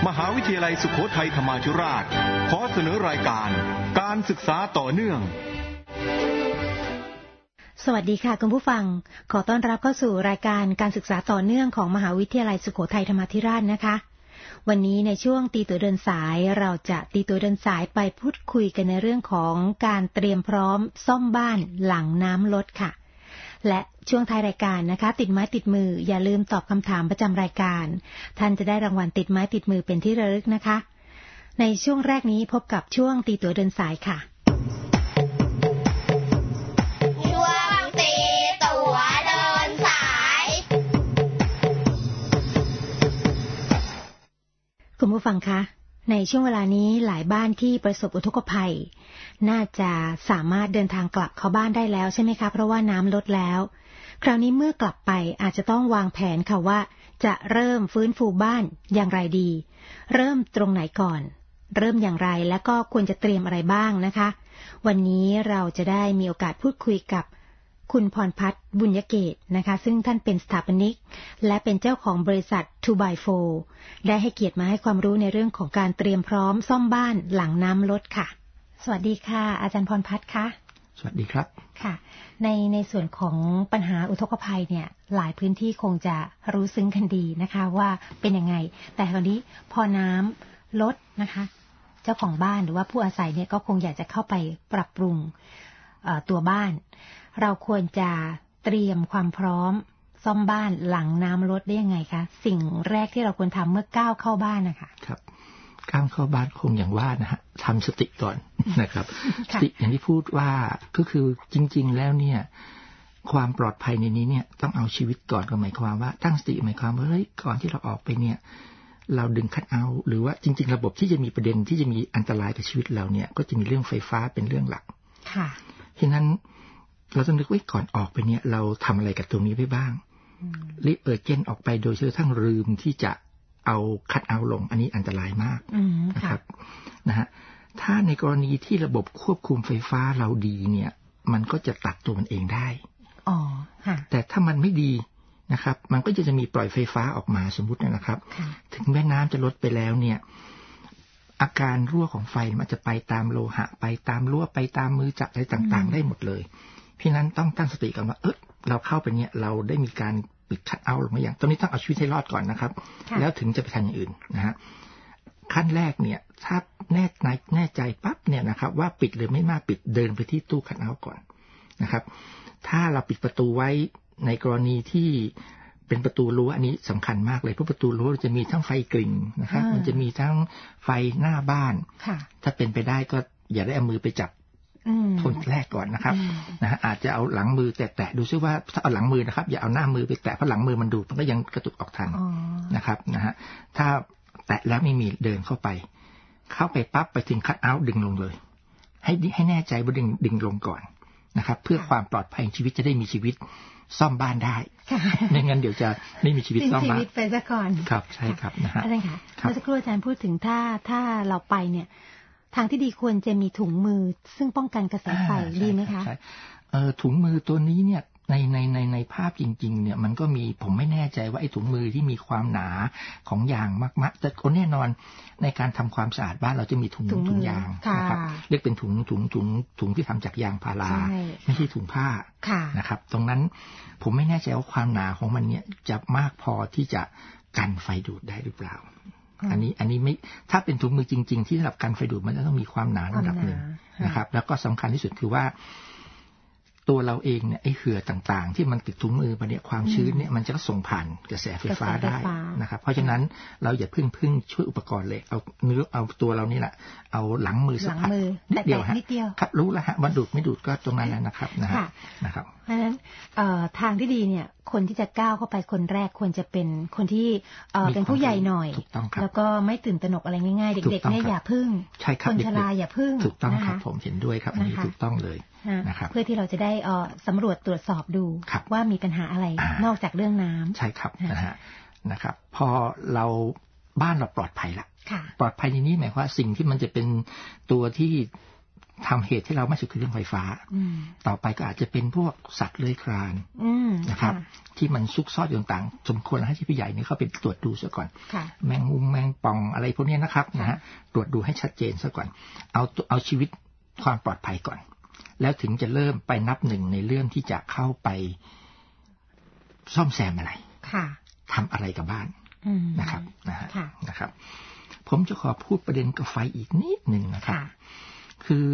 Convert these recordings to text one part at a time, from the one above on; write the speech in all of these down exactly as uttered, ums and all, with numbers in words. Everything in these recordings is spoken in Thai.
มหาวิทยาลัยสุโขทัยธรรมาธิราชขอเสนอรายการการศึกษาต่อเนื่องสวัสดีค่ะคุณผู้ฟังขอต้อนรับเข้าสู่รายการการศึกษาต่อเนื่องของมหาวิทยาลัยสุโขทัยธรรมาธิราชนะคะวันนี้ในช่วงตีตัวเดินสายเราจะตีตัวเดินสายไปพูดคุยกันในเรื่องของการเตรียมพร้อมซ่อมบ้านหลังน้ำลดค่ะและช่วงท้ายรายการนะคะติดไม้ติดมืออย่าลืมตอบคำถามประจำรายการท่านจะได้รางวัลติดไม้ติดมือเป็นที่ระลึกนะคะในช่วงแรกนี้พบกับช่วงตีตัวเดินสายค่ะช่วงตีตัวเดินสายคุณผู้ฟังคะในช่วงเวลานี้หลายบ้านที่ประสบอุทกภัยน่าจะสามารถเดินทางกลับเข้าบ้านได้แล้วใช่ไหมคะเพราะว่าน้ำลดแล้วคราวนี้เมื่อกลับไปอาจจะต้องวางแผนค่ะว่าจะเริ่มฟื้นฟูบ้านอย่างไรดีเริ่มตรงไหนก่อนเริ่มอย่างไรและก็ควรจะเตรียมอะไรบ้างนะคะวันนี้เราจะได้มีโอกาสพูดคุยกับคุณพรพัฒน์บุญยเกตนะคะซึ่งท่านเป็นสถาปนิกและเป็นเจ้าของบริษัท ทู บาย โฟร์ ได้ให้เกียรติมาให้ความรู้ในเรื่องของการเตรียมพร้อมซ่อมบ้านหลังน้ำลดค่ะสวัสดีค่ะอาจารย์พรพัฒน์คะสวัสดีครับค่ะในในส่วนของปัญหาอุทกภัยเนี่ยหลายพื้นที่คงจะรู้ซึ้งกันดีนะคะว่าเป็นยังไงแต่คราวนี้พอน้ำลดนะคะเจ้าของบ้านหรือว่าผู้อาศัยเนี่ยก็คงอยากจะเข้าไปปรับปรุงตัวบ้านเราควรจะเตรียมความพร้อมซ่อมบ้านหลังน้ำลดได้ยังไงคะสิ่งแรกที่เราควรทำเมื่อก้าวเข้าบ้านนะคะครับก้าวเข้าบ้านคงอย่างว่านะฮะทำสติก่อนนะครับ สติอย่างที่พูดว่าก็คือจริงๆแล้วเนี่ยความปลอดภัยในนี้เนี่ยต้องเอาชีวิตก่อนก็หมายความว่าตั้งสติหมายความว่าเฮ้ยก่อนที่เราออกไปเนี่ยเราดึงคัทเอาท์หรือว่าจริงๆระบบที่จะมีประเด็นที่จะมีอันตรายกับชีวิตเราเนี่ยก็จะมีเรื่องไฟฟ้าเป็นเรื่องหลักค่ะฉะนั้นเราต้องนึกไว้ก่อนออกไปเนี่ยเราทำอะไรกับตรงนี้ไปบ้างรีบเปิดเจนออกไปโดยเฉพาะทั้งลืมที่จะเอาคัทเอาท์ลงอันนี้อันตรายมากนะครับนะฮะถ้าในกรณีที่ระบบควบคุมไฟฟ้าเราดีเนี่ยมันก็จะตัดตัวมันเองได้อ๋อค่ะแต่ถ้ามันไม่ดีนะครับมันก็จะจะมีปล่อยไฟฟ้าออกมาสมมุตินะครับถึงแม้น้ำจะลดไปแล้วเนี่ยอาการรั่วของไฟมันจะไปตามโลหะไปตามรั่วไปตามมือจับอะไรต่างๆได้หมดเลยเพราะนั้นต้องตั้งสติก่อนว่าเออเราเข้าไปเนี่ยเราได้มีการปิดคัทเอาท์ลงมาอย่างตอนนี้ต้องเอาชีวิตให้รอดก่อนนะครับแล้วถึงจะไปทำอย่างอื่นนะฮะขั้นแรกเนี่ยถ้าแน่ใจแน่ใจปั๊บเนี่ยนะครับว่าปิดหรือไม่มาปิดเดินไปที่ตู้คัทเอาท์ก่อนนะครับถ้าเราปิดประตูไว้ในกรณีที่เป็นประตูรั้วอันนี้สำคัญมากเลยเพราะประตูรั้วจะมีทั้งไฟกริ่งนะครับมันจะมีทั้งไฟหน้าบ้านถ้าเป็นไปได้ก็อย่าได้เอามือไปจับทนแรกก่อนนะครับนะฮะอาจจะเอาหลังมือแตะๆดูซิว่าถ้าเอาหลังมือนะครับอย่าเอาหน้ามือไปแตะเพราะหลังมือมันดูดมันก็ยังกระตุกออกทันนะครับนะฮะถ้าแตะแล้วไม่มีเดินเข้าไปเข้าไปปั๊บไปถึงคัทเอาท์ดึงลงเลยให้ให้แน่ใจว่าดึงดึงลงก่อนนะครับเพื่อความปลอดภัยชีวิตจะได้มีชีวิตซ่อมบ้านได้ไม่งั้นเดี๋ยวจะไม่มีชีวิตซ่อมบ้านชีวิตไปซะก่อนครับใช่ครับนะฮะอาจารย์ค่ะเมื่อสักครู่อาจารย์พูดถึงถ้าถ้าเราไปเนี่ยทางที่ดีควรจะมีถุงมือซึ่งป้องกันกระแสไฟดีไหมคะเอ่อถุงมือตัวนี้เนี่ยในในในในภาพจริงๆเนี่ยมันก็มีผมไม่แน่ใจว่าไอ้ถุงมือที่มีความหนาของยางมากๆแต่คนแน่นอนในการทำความสะอาดบ้านเราจะมีถุงถุงยางนะครับเรียกเป็นถุงถุงถุงถุงที่ทำจากยางพาราไม่ใช่ถุงผ้านะครับตรงนั้นผมไม่แน่ใจว่าความหนาของมันเนี่ยจะมากพอที่จะกันไฟดูดได้หรือเปล่าอันนี้อันนี้ไม่ถ้าเป็นถุงมือจริงๆที่สำหรับกันไฟดูดมันจะต้องมีความหนาระดับหนึ่งนะครับแล้วก็สำคัญที่สุดคือว่าตัวเราเองเนี่ยไอ้เหื่อต่างๆที่มันติดถุงมือมาเนี่ยความชื้นเนี่ยมันจะส่งผ่านกระแสไฟฟ้าได้นะครับเพราะฉะนั้นเราอย่าพึ่งพึ่งช่วยอุปกรณ์เลยเอาเนื้อเอาตัวเรานี่แหละเอาหลังมือสัมผัสนิดเดียวฮะครับรู้แล้วฮะว่าดูดไม่ดูดก็ตรงนั้นแหละนะครับนะฮะนะครับเพราะฉะนั้นทางที่ดีเนี่ยคนที่จะก้าวเข้าไปคนแรกควรจะเป็นคนที่เป็นผู้ใหญ่หน่อยแล้วก็ไม่ตื่นตระหนกอะไรง่ายๆเด็กๆเนี่ยอย่าพึ่งคนชราอย่าพึ่งถูกต้องครับผมเห็นด้วยครับอันนี้ถูกต้องเลยนะครับเพื่อที่เราจะได้สำรวจตรวจสอบดูว่ามีปัญหาอะไรนอกจากเรื่องน้ำใช่ครับนะฮะนะครับพอเราบ้านเราปลอดภัยละปลอดภัยในนี้หมายความว่าสิ่งที่มันจะเป็นตัวที่ทำเหตุที่เราไม่สุขคือเรื่องไฟฟ้าต่อไปก็อาจจะเป็นพวกสัตว์เลื้อยคลานนะครับที่มันซุกซ่อนอยู่ต่างๆสมควรให้ที่ผู้ใหญ่เนี่ยเขาไปตรวจดูซะก่อนแมงมุมแมงป่องอะไรพวกนี้นะครับนะฮะตรวจดูให้ชัดเจนซะก่อนเอาเอาชีวิตความปลอดภัยก่อนแล้วถึงจะเริ่มไปนับหนึ่งในเรื่องที่จะเข้าไปซ่อมแซมอะไรทำอะไรกับบ้านนะครับนะฮะนะครับผมจะขอพูดประเด็นกับไฟอีกนิดหนึ่งนะครับคือ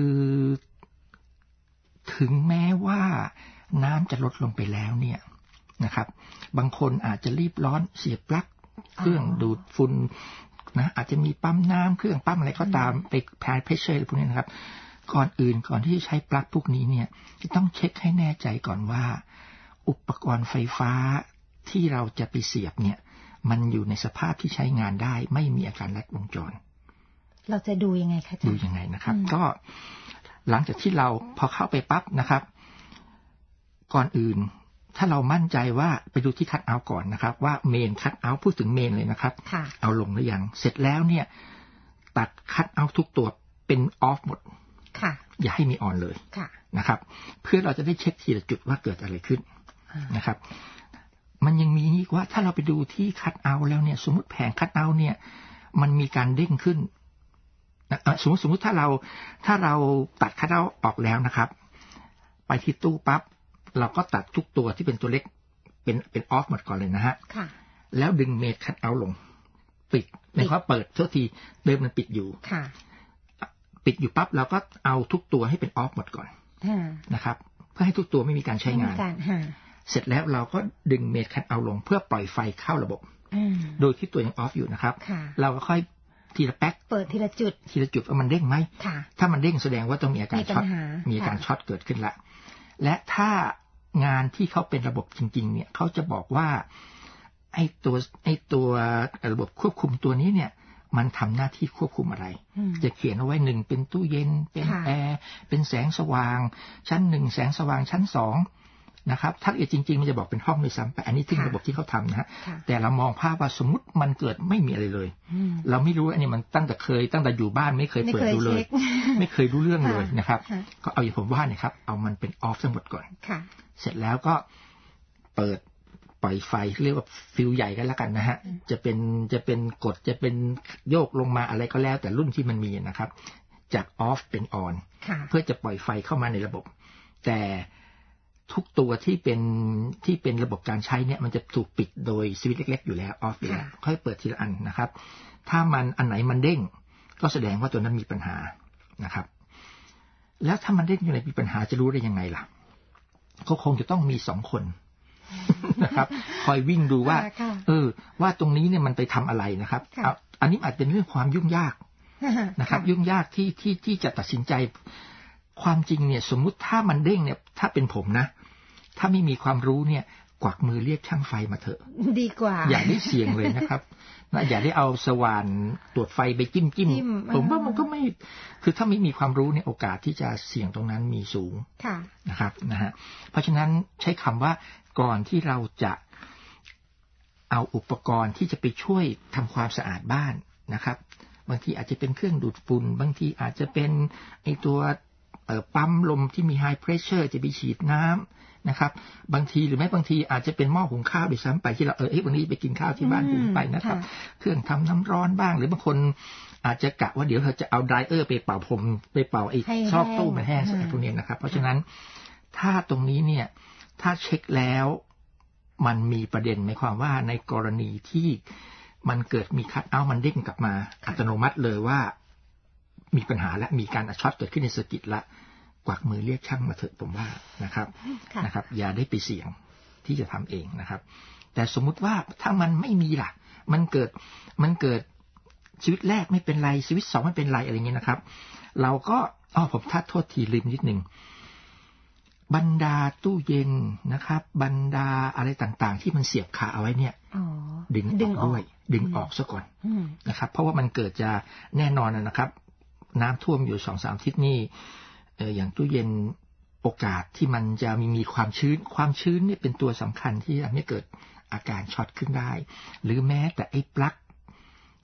ถึงแม้ว่าน้ำจะลดลงไปแล้วเนี่ยนะครับบางคนอาจจะรีบร้อนเสียบปลั๊กเครื่องดูดฝุ่นนะอาจจะมีปั๊มน้ำเครื่องปั๊มอะไรก็ตามไปแพร์เพรสเชอร์พวกนี้นะครับก่อนอื่นก่อนที่จะใช้ปลั๊กพวกนี้เนี่ยจะต้องเช็คให้แน่ใจก่อนว่าอุปกรณ์ไฟฟ้าที่เราจะไปเสียบเนี่ยมันอยู่ในสภาพที่ใช้งานได้ไม่มีอาการลัดวงจรเราจะดูยังไงคะดูยังไงนะครับก็หลังจากที่เราพอเข้าไปปั๊บนะครับก่อนอื่นถ้าเรามั่นใจว่าไปดูที่คัทเอาท์ก่อนนะครับว่าเมนคัทเอาท์พูดถึงเมนเลยนะครับเอาลงหรือยังเสร็จแล้วเนี่ยตัดคัทเอาท์ทุกตัวเป็นออฟหมดอย่าให้มีออนเลยนะครับเพื่อเราจะได้เช็คทีละจุดว่าเกิดอะไรขึ้นนะครับมันยังมีนี่ว่าถ้าเราไปดูที่คัทเอาท์แล้วเนี่ยสมมติแผงคัทเอาท์เนี่ยมันมีการเด้งขึ้นสมมติสมมติถ้าเราถ้าเราตัดคัทเอาท์ออกแล้วนะครับไปที่ตู้ปั๊บเราก็ตัดทุกตัวที่เป็นตัวเล็กเป็นเป็นออฟหมดก่อนเลยนะฮะแล้วดึงเมดคัทเอาท์ลงปิดหมายความว่าเปิดเท่าทีเดิมมันปิดอยู่ปิดอยู่ปั๊บเราก็เอาทุกตัวให้เป็นออฟหมดก่อนนะครับเพื่อให้ทุกตัวไม่มีการใช้งานเสร็จแล้วเราก็ดึงเมดคัทเอาท์ลงเพื่อปล่อยไฟเข้าระบบโดยที่ตัวยังออฟอยู่นะครับเราก็ค่อยทีละแป๊กเปิดทีละจุดทีละจุดว่ามันเด้งไหมถ้ามันเด้งแสดงว่าต้องมีอาการช็อตมีอาการช็อตเกิดขึ้นละและถ้างานที่เขาเป็นระบบจริงๆเนี่ยเขาจะบอกว่าไอ้ตัวไอ้ตัวระบบควบคุมตัวนี้เนี่ยมันทำหน้าที่ควบคุมอะไรจะเขียนเอาไว้หนึ่งเป็นตู้เย็นเป็นแอร์เป็นแสงสว่างชั้นหนึ่งแสงสว่างชั้นสองนะครับถ้าเกิดจริงๆมันจะบอกเป็นห้องด้วยซ้ำไปอันนี้ที่ระบบที่เขาทำนะฮะแต่เรามองภาพว่าสมมติมันเกิดไม่มีอะไรเลยเราไม่รู้อันนี้มันตั้งแต่เคยตั้งแต่อยู่บ้านไม่เคยเปิดดูเลยไม่เคยรู้เรื่องเลยนะครับก็เอาอย่างผมว่าเนี่ยครับเอามันเป็นออฟทั้งหมดก่อนเสร็จแล้วก็เปิดปล่อยไฟเรียกว่าฟิวใหญ่กันแล้วกันนะฮะจะเป็นจะเป็นกดจะเป็นโยกลงมาอะไรก็แล้วแต่รุ่นที่มันมีนะครับจากออฟเป็นออนเพื่อจะปล่อยไฟเข้ามาในระบบแต่ทุกตัวที่เป็นที่เป็นระบบการใช้เนี่ยมันจะถูกปิดโดยสวิตช์เล็กๆอยู่แล้วออฟอยู่แล้วค่อยเปิดทีละอันนะครับถ้ามันอันไหนมันเด้งก็แสดงว่าตัวนั้นมีปัญหานะครับแล้วถ้ามันเด้งอยู่ในมีปัญหาจะรู้ได้ยังไงล่ะก็คงจะต้องมีสองคนนะครับคอยวิ่งดูว่าเออว่าตรงนี้เนี่ยมันไปทำอะไรนะครับอันนี้อาจเป็นเรื่องความยุ่งยากนะครับยุ่งยากที่ที่ที่จะตัดสินใจความจริงเนี่ยสมมุติถ้ามันเด้งเนี่ยถ้าเป็นผมนะถ้าไม่มีความรู้เนี่ยกวักมือเรียกช่างไฟมาเถอะดีกว่าอย่าได้เสี่ยงเลยนะครับนะอย่าได้เอาสว่านตรวจไฟไปจิ้มจิ้มผมว่ามันก็ไม่คือถ้าไม่มีความรู้เนี่ยโอกาสที่จะเสี่ยงตรงนั้นมีสูงนะครับนะฮะเพราะฉะนั้นใช้คำว่าก่อนที่เราจะเอาอุปกรณ์ที่จะไปช่วยทำความสะอาดบ้านนะครับบางทีอาจจะเป็นเครื่องดูดฝุ่นบางทีอาจจะเป็นไอตัวปั๊มลมที่มี high pressure จะไปฉีดน้ำนะครับบางทีหรือไม่บางทีอาจจะเป็นหม้อหุงข้าวด้วยซ้ำไปที่เราเออวันนี้ไปกินข้าวที่บ้านหุงไปนะครับเครื่องทำน้ำร้อนบ้างหรือบางคนอาจจะกะว่าเดี๋ยวเราจะเอาไดรเออร์ไปเป่าผมไปเป่าไอ้ซอกตู้มันแห้งอะไรพวกนี้นะครับเพราะฉะนั้นถ้าตรงนี้เนี่ยถ้าเช็คแล้วมันมีประเด็นหมายความว่าในกรณีที่มันเกิดมีคัทเอาท์มันเด้งกลับมาอัตโนมัติเลยว่ามีปัญหาและมีการช็อตเกิดขึ้นในเซอร์กิตละกวักมือเรียกช่างมาเถอะผมว่านะครับนะครับอย่าได้ไปเสี่ยงที่จะทำเองนะครับแต่สมมุติว่าถ้ามันไม่มีล่ะมันเกิดมันเกิดชีวิตแรกไม่เป็นไรชีวิตสองไม่เป็นไรอะไรเงี้ยนะครับเราก็อ๋อผมทัดโทษทีลืมนิดนึงบรรดาตู้เย็นนะครับบรรดาอะไรต่างๆที่มันเสียบขาเอาไว้เนี่ยดึงออกด้วยดึงออกซะก่อนนะครับเพราะว่ามันเกิดจะแน่นอนนะครับน้ำท่วมอยู่สองสามทิศนี่เอออย่างตู้เย็นโอกาสที่มันจะมีมีความชื้นความชื้นนี่เป็นตัวสำคัญที่ทำให้เกิดอาการช็อตขึ้นได้หรือแม้แต่ไอ้ปลั๊ก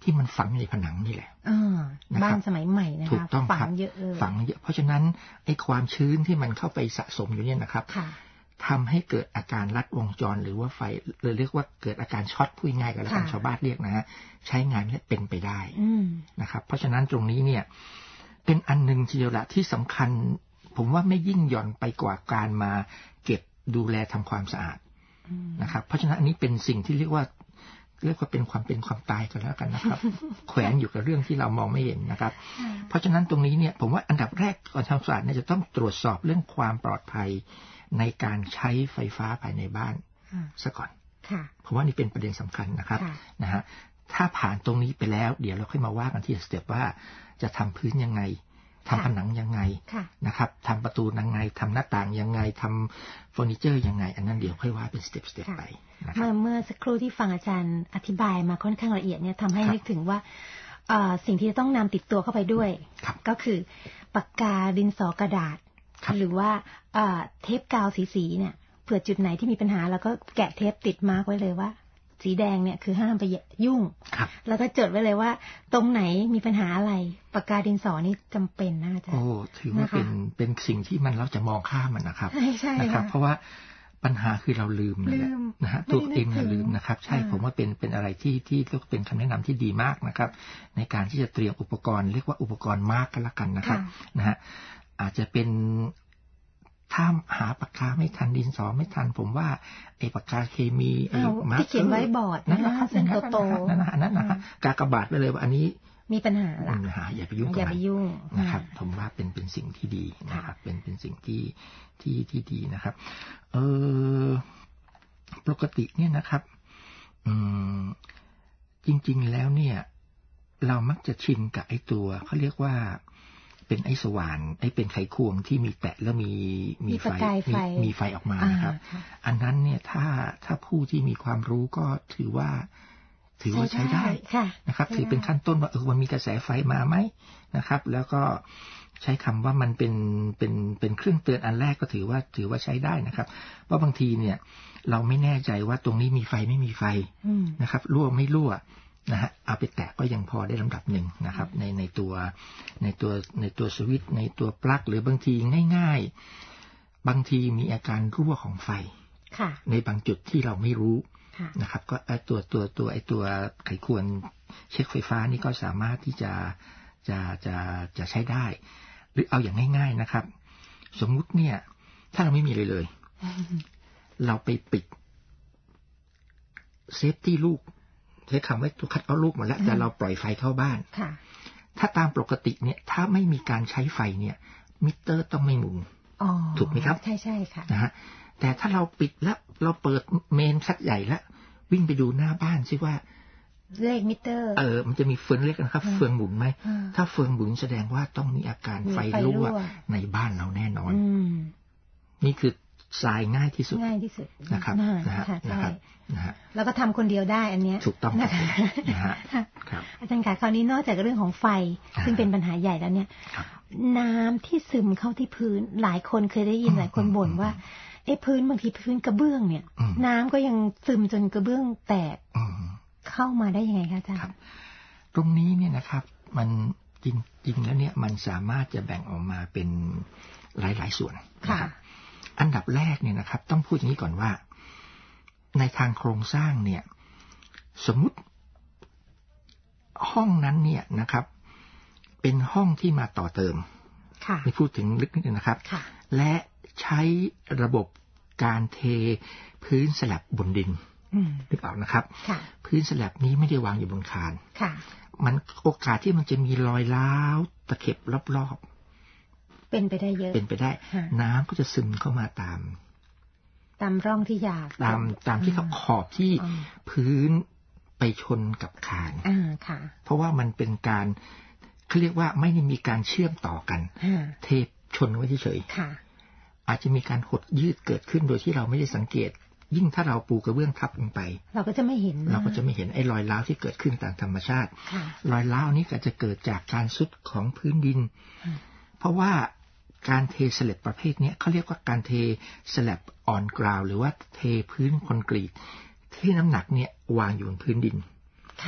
ที่มันฝังในผนังนี่แหละบ้านสมัยใหม่นะคะถูกต้องครับฝังเยอะเลยฝังเยอะเพราะฉะนั้นไอ้ความชื้นที่มันเข้าไปสะสมอยู่เนี่ยนะครับทำให้เกิดอาการลัดวงจรหรือว่าไฟเรียกว่าเกิดอาการช็อตพูดง่ายกันแล้วกันชาวบ้านเรียกนะฮะใช้งานไม่เป็นไปได้นะครับเพราะฉะนั้นตรงนี้เนี่ยเป็นอันนึงทีเดียวละที่สำคัญผมว่าไม่ยิ่งหย่อนไปกว่าการมาเก็บดูแลทำความสะอาดนะครับเพราะฉะนั้นอันนี้เป็นสิ่งที่เรียกว่าเรียกว่าเป็นความเป็นความตายกันแล้วกันนะครับ แขวนอยู่กับเรื่องที่เรามองไม่เห็นนะครับเพราะฉะนั้นตรงนี้เนี่ยผมว่าอันดับแรกก่อนทำสะอาดเนี่ยจะต้องตรวจสอบเรื่องความปลอดภัยในการใช้ไฟฟ้าภายในบ้านซะก่อนเพราะว่านี่เป็นประเด็นสำคัญนะครับนะฮะถ้าผ่านตรงนี้ไปแล้วเดี๋ยวเราค่อยมาว่ากันที่สเต็ปว่าจะทำพื้นยังไงทำผนังยังไงนะครับทำประตูยังไงทำหน้าต่างยังไงทำเฟอร์นิเจอร์ยังไงอันนั้นเดี๋ยวค่อยว่าเป็นสเต็ปสเต็ปไปเมื่อเมื่อสักครู่ที่ฟังอาจารย์อธิบายมาค่อนข้างละเอียดเนี่ยทำให้นึกถึงว่าสิ่งที่จะต้องนำติดตัวเข้าไปด้วยก็คือปากกาดินสอกระดาษหรือว่าเทปกาวสีๆเนี่ยเผื่อจุดไหนที่มีปัญหาแล้วก็แกะเทปติดมาร์กไว้เลยว่าสีแดงเนี่ยคือห้ามไปยุ่งแล้วก็จดไว้เลยว่าตรงไหนมีปัญหาอะไรปากกาดินสอนี่จำเป็นนะอาจารย์โอ้ถือว่าเป็นเป็นสิ่งที่มันเราจะมองข้ามมันนะครับนะครับเพราะว่าปัญหาคือเราลืมนะฮะตัวเองเราลืมนะครับใช่ผมว่าเป็นเป็นอะไรที่ที่ก็เป็นคำแนะนำที่ดีมากนะครับในการที่จะเตรียมอุปกรณ์เรียกว่าอุปกรณ์มาร์กกันละกันนะครับนะฮะอาจจะเป็นถ้าหาปากกาไม่ทันดินสอไม่ทันผมว่าไอ้ปากกาเคมีไอ้มาร์กที่เขียนไว้บอร์ดนั่นแหละเส้นโตๆนั่นนะนั่นนะกากบาทไปเลยว่าอันนี้มีปัญหาละปัญหาอย่าไปยุ่งอย่าไปยุ่งนะครับผมว่าเป็นเป็นสิ่งที่ดีนะครับเป็นเป็นสิ่งที่ที่ที่ดีนะครับเออปกติเนี่ยนะครับอืมจริงๆแล้วเนี่ยเรามักจะชินกับไอ้ตัวเขาเรียกว่าเป็นไอ้สว่านไอ้เป็นไขควงที่มีแตะแล้วมีมีไฟมีไฟออกมานะครับอันนั้นเนี่ยถ้าถ้าผู้ที่มีความรู้ก็ถือว่าถือว่าใช้ได้นะครับถือเป็นขั้นต้นว่าเออมันมีกระแสไฟมาไหมนะครับแล้วก็ใช้คำว่ามันเป็นเป็นเป็นเครื่องเตือนอันแรกก็ถือว่าถือว่าใช้ได้นะครับเพราะบางทีเนี่ยเราไม่แน่ใจว่าตรงนี้มีไฟไม่มีไฟนะครับรั่วไม่รั่วนะฮะเอาไปแตะก็ยังพอได้ลำดับหนึ่งนะครับในในตัวในตัวในตัวสวิตช์ในตัวปลั๊กหรือบางทีง่ายๆบางทีมีอาการรั่วของไฟในบางจุดที่เราไม่รู้นะครับก็ตัวตัวตัวไอตัวไขควงเช็คไฟฟ้านี่ก็สามารถที่จะจะจะจะใช้ได้หรือเอาอย่างง่ายๆนะครับสมมุติเนี่ยถ้าเราไม่มีเลยเลยเราไปปิดเซฟตี้ลูกใช้คำว่าตัวคัดเอาลูกหมดแล้วแต่เราปล่อยไฟเข้าบ้านถ้าตามปกติเนี่ยถ้าไม่มีการใช้ไฟเนี่ยมิเตอร์ต้องไม่หมุนถูกไหมครับใช่ใช่ค่ะนะฮะแต่ถ้าเราปิดแล้วเราเปิดเมนชักใหญ่แล้ววิ่งไปดูหน้าบ้านซิว่าเลขมิเตอร์เออมันจะมีเฟืองเล็กนะครับเฟืองหมุนไหมถ้าเฟืองหมุนแสดงว่าต้องมีอาการไฟรั่วในบ้านเราแน่นอนนี่คือทรายง่ายที่สุดง่ายที่สุดนะครับนะฮะนะครับนะฮะแล้วก็ทำคนเดียวได้อันนี้ถูกต้องนะคะนะฮะครับอาจารย์คะคราวนี้นอกจากเรื่องของไฟซึ่งเป็นปัญหาใหญ่แล้วเนี่ยน้ำที่ซึมเข้าที่พื้นหลายคนเคยได้ยินหลายคนบ่นว่าไอ้พื้นบางทีพื้นกระเบื้องเนี่ยน้ำก็ยังซึมจนกระเบื้องแตกเข้ามาได้ยังไงคะอาจารย์ตรงนี้เนี่ยนะครับมันจริงๆแล้วเนี่ยมันสามารถจะแบ่งออกมาเป็นหลายๆส่วนนะครับอันดับแรกเนี่ยนะครับต้องพูดอย่างนี้ก่อนว่าในทางโครงสร้างเนี่ยสมมุติห้องนั้นเนี่ยนะครับเป็นห้องที่มาต่อเติมนี่พูดถึงลึกนิดนึงนะครับและใช้ระบบการเทพื้นสลับบนดินนึกออกนะครับพื้นสลับนี้ไม่ได้วางอยู่บนคานมันโอกาสที่มันจะมีรอยร้าวตะเข็บรอบๆเป็นไปได้เยอะเป็นไปได้น้ำก็จะซึมเข้ามาตามตามร่องที่หยาบตามตามที่เขาขอบที่พื้นไปชนกับคานเพราะว่ามันเป็นการเขาเรียกว่าไม่ได้มีการเชื่อมต่อกันเทชนไว้เฉยๆอาจจะมีการหดยืดเกิดขึ้นโดยที่เราไม่ได้สังเกตยิ่งถ้าเราปูกระเบื้องทับลงไปเราก็จะไม่เห็นเราก็จะไม่เห็นไอ้รอยร้าวที่เกิดขึ้นตามธรรมชาติรอยร้าวนี้ก็จะเกิดจากการทรุดของพื้นดินเพราะว่าการเทสแลบประเภทนี้เขาเรียกว่าการเทสแลบออนกราวหรือว่าเทพื้นคอนกรีตที่น้ำหนักเนี่ยวางอยู่บนพื้นดิน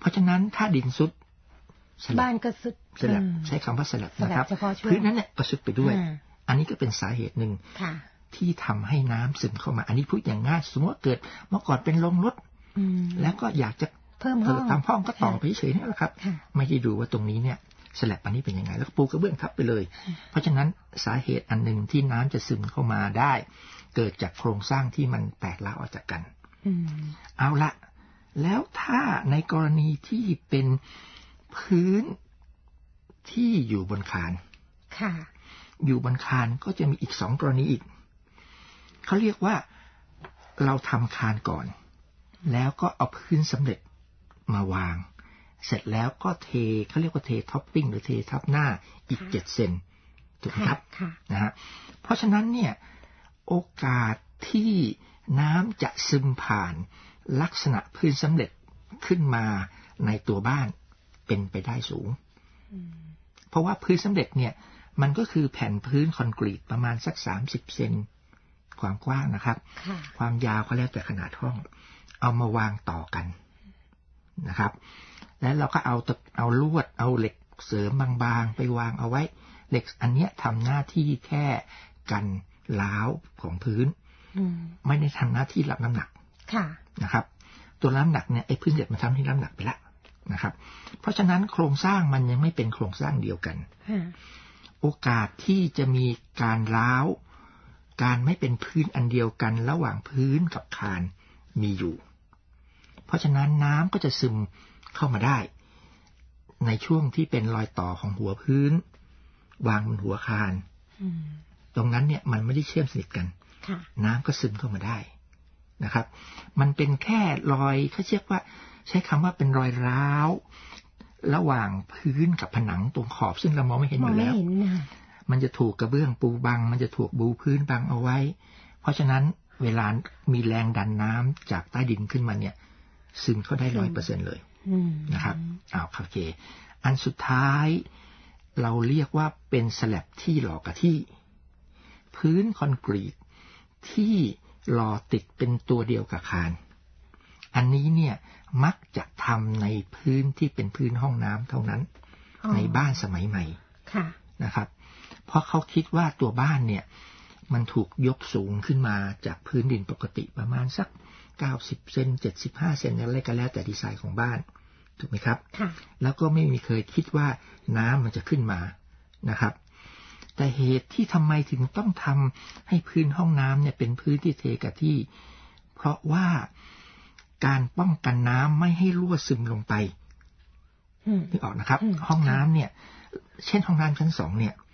เพราะฉะนั้นถ้าดินซุดบ้านก็ซุดสลับใช้คำว่าสลับนะครับพื้นนั้นเนี่ยก็ซุดไปด้วยอันนี้ก็เป็นสาเหตุหนึ่งที่ทำให้น้ำซึมเข้ามาอันนี้พูดอย่างง่ายสมมติว่าเกิดเมื่อก่อนเป็นโรงรถแล้วก็อยากจะเพิ่มห้องทำห้องก็ต่อไปเฉยๆนี่แหละครับไม่ได้ดูว่าตรงนี้เนี่ยสลับอันนี้เป็นยังไงแล้วก็ปูกระเบื้องทับไปเลยเพราะฉะนั้นสาเหตุอันหนึ่งที่น้ำจะซึมเข้ามาได้เกิดจากโครงสร้างที่มันแตกร้าวออกจากกันเอาละแล้วถ้าในกรณีที่เป็นพื้นที่อยู่บนคานค่ะอยู่บนคานก็จะมีอีกสองกรณีอีกเขาเรียกว่าเราทำคานก่อนแล้วก็เอาพื้นสำเร็จมาวางเสร็จแล้วก็เทเขาเรียกว่าเทท็อปปิ้งหรือเททับหน้าอีกเจ็ดเซนถูกไหมครับนะฮะเพราะฉะนั้นเนี่ยโอกาสที่น้ำจะซึมผ่านลักษณะพื้นสำเร็จขึ้นมาในตัวบ้านเป็นไปได้สูงเพราะว่าพื้นสำเร็จเนี่ยมันก็คือแผ่นพื้นคอนกรีตประมาณสักสามสิบเซนความกว้างนะครับความยาวก็แล้วแต่ขนาดห้องเอามาวางต่อกันนะครับแล้วเราก็เอาเอาลวดเอาเหล็กเสริมบางๆไปวางเอาไว้เหล็กอันเนี้ยทำหน้าที่แค่กันร้าวของพื้นไม่ได้ทำหน้าที่รับน้ำหนักนะครับตัวน้ำหนักเนี่ยไอ้พื้นเหล็กมันทำให้น้ำหนักไปแล้วนะครับเพราะฉะนั้นโครงสร้างมันยังไม่เป็นโครงสร้างเดียวกันโอกาสที่จะมีการร้าวการไม่เป็นพื้นอันเดียวกันระหว่างพื้นกับคานมีอยู่เพราะฉะนั้นน้ำก็จะซึมเข้ามาได้ในช่วงที่เป็นรอยต่อของหัวพื้นวางบนหัวคานตรงนั้นเนี่ยมันไม่ได้เชื่อมสนิทกันน้ำก็ซึมเข้ามาได้นะครับมันเป็นแค่รอยเขาเรียกว่าใช้คำว่าเป็นรอยร้าวระหว่างพื้นกับผนังตรงขอบซึ่งเรามองไม่เห็นอยู่แล้วมันจะถูกกระเบื้องปูบังมันจะถูกบูพื้นบังเอาไว้เพราะฉะนั้นเวลามีแรงดันน้ำจากใต้ดินขึ้นมาเนี่ยซึมเข้าได้ร้อยเปอร์เซ็นต์เลยนะครับอ้าวโอเคอันสุดท้ายเราเรียกว่าเป็นสแลบที่หล่อกะที่พื้นคอนกรีตที่หล่อติดเป็นตัวเดียวกับคานอันนี้เนี่ยมักจะทำในพื้นที่เป็นพื้นห้องน้ำเท่านั้นในบ้านสมัยใหม่นะครับเพราะเขาคิดว่าตัวบ้านเนี่ยมันถูกยกสูงขึ้นมาจากพื้นดินปกติประมาณสักเก้าสิบเซนเจ็ดสิบห้าเซนอะไรก็แล้วแต่ดีไซน์ของบ้านถูกไหมครับแล้วก็ไม่มีเคยคิดว่าน้ำมันจะขึ้นมานะครับแต่เหตุที่ทำไมถึงต้องทำให้พื้นห้องน้ำเนี่ยเป็นพื้นที่เทกะที่เพราะว่าการป้องกันน้ำไม่ให้รั่วซึมลงไปนึกออกนะครับห้องน้ำเนี่ยเช่นห้องน้ำชั้นสองเนี่ย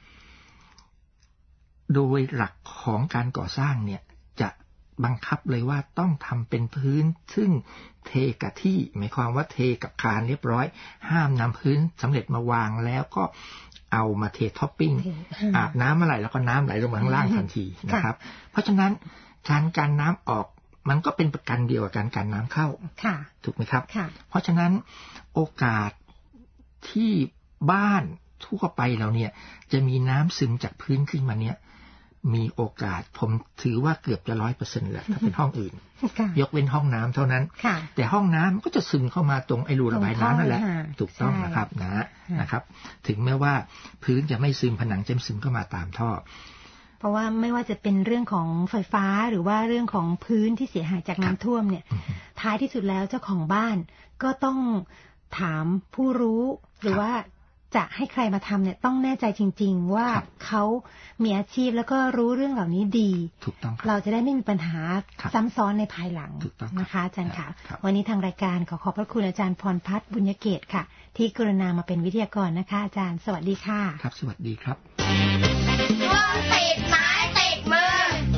โดยหลักของการก่อสร้างเนี่ยจะบังคับเลยว่าต้องทำเป็นพื้นซึ่งเทกะที่หมายความว่าเทกับคานเรียบร้อยห้ามนำพื้นสำเร็จมาวางแล้วก็เอามาเทท็อปปิ้งอาบน้ำเมื่อไหร่แล้วก็น้ำไหลลงมาข้างล่างทันทีนะครับเพราะฉะนั้นการกันน้ำออกมันก็เป็นประกันเดียวกับการกันน้ำเข้าถูกไหมครับเพราะฉะนั้นโอกาสที่บ้านทั่วไปเราเนี่ยจะมีน้ำซึมจากพื้นขึ้นมาเนี่ยมีโอกาสผมถือว่าเกือบจะร้อยเปอร์เซ็นต์แหละถ้าเป็นห้องอื่นยกเว้นห้องน้ำเท่านั้นแต่ห้องน้ำก็จะซึมเข้ามาตรงไอ้รูระบายน้ำนั่นแหละถูกต้องนะครับนะนะครับถึงแม้ว่าพื้นจะไม่ซึมผนังจะซึมเข้ามาตามท่อเพราะว่าไม่ว่าจะเป็นเรื่องของไฟฟ้าหรือว่าเรื่องของพื้นที่เสียหายจากน้ำท่วมเนี่ยท้ายที่สุดแล้วเจ้าของบ้านก็ต้องถามผู้รู้หรือว่าจะให้ใครมาทำเนี่ยต้องแน่ใจจริงๆว่าเขามีอาชีพแล้วก็รู้เรื่องเหล่านี้ดีถูกต้องเราจะได้ไม่มีปัญหาซ้ำซ้อนในภายหลังนะคะอาจารย์ค่ะวันนี้ทางรายการขอขอบพระคุณอาจารย์พรพัฒน์บุญญเกตค่ะที่กรุณามาเป็นวิทยากรนะคะอาจารย์สวัสดีค่ะครับสวัสดีครับช่วงติดไม้ติดมือ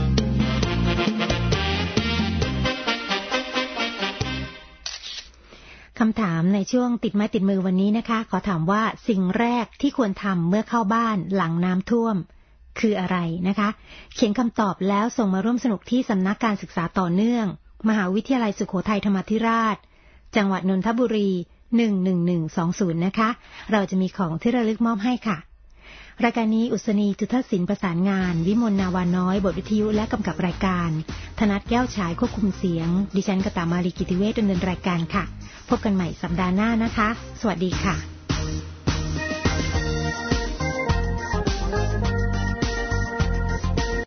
คำถามในช่วงติดไม้ติดมือวันนี้นะคะขอถามว่าสิ่งแรกที่ควรทำเมื่อเข้าบ้านหลังน้ำท่วมคืออะไรนะคะเขียนคำตอบแล้วส่งมาร่วมสนุกที่สำนักการศึกษาต่อเนื่องมหาวิทยาลัยสุโขทัยธรรมาธิราชจังหวัดนนทบุรีหนึ่งหนึ่งหนึ่งสองศูนย์นะคะเราจะมีของที่ระลึกมอบให้ค่ะรายการนี้อุศนีจุฑศิลป์ประสานงานวิมลนาวาน้อยบทวิทยุและกำกับรายการธนัทแก้วฉายควบคุมเสียงดิฉันกตามารีกิติเวชดำเนินรายการค่ะพบกันใหม่สัปดาห์หน้านะคะสวัสดีค่ะ